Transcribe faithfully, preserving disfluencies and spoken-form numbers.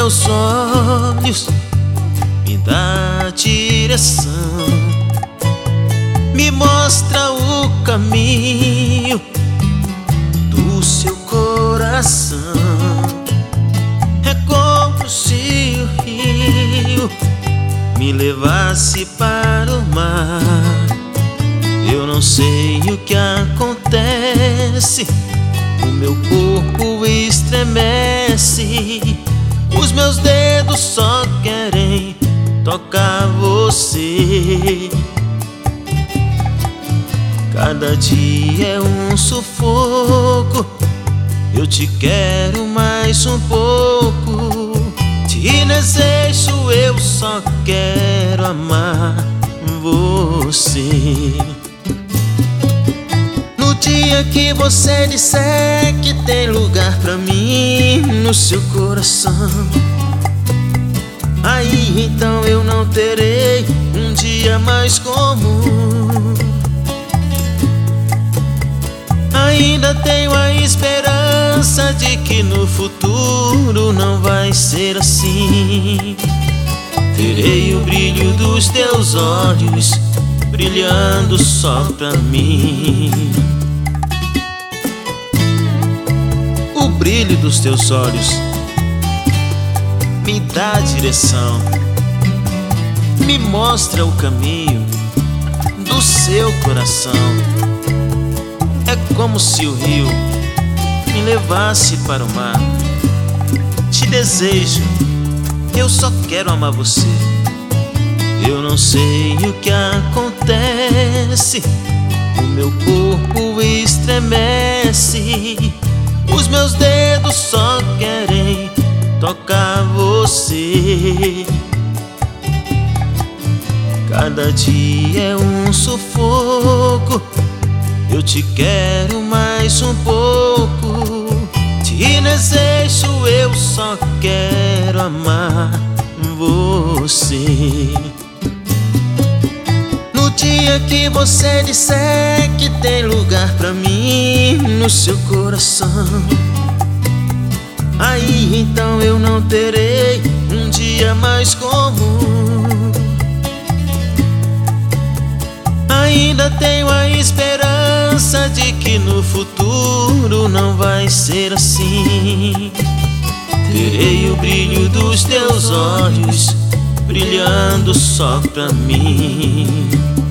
teus olhos me dá direção, me mostra o caminho do seu coração. É como se o rio me levasse para o mar. Eu não sei o que acontece, o meu corpo estremece, os meus dedos só querem tocar você. Cada dia é um sufoco, eu te quero mais um pouco. Te desejo, eu só quero amar você. No dia que você disser que tem lugar pra mim no seu coração, aí então eu não terei um dia mais comum. Ainda tenho a esperança de que no futuro não vai ser assim. Terei o brilho dos teus olhos brilhando só pra mim. O brilho dos teus olhos me dá direção, me mostra o caminho do seu coração. É como se o rio me levasse para o mar. Te desejo, eu só quero amar você. Eu não sei o que acontece, o meu corpo estremece, os meus dedos só querem tocar você. Cada dia é um sufoco, eu te quero mais um pouco. Te desejo, eu só quero amar você. No dia que você disser que tem lugar pra mim no seu coração, aí então eu não terei um dia mais comum. Ainda tenho a esperança de que no futuro não vai ser assim. Terei o brilho dos teus olhos brilhando só pra mim.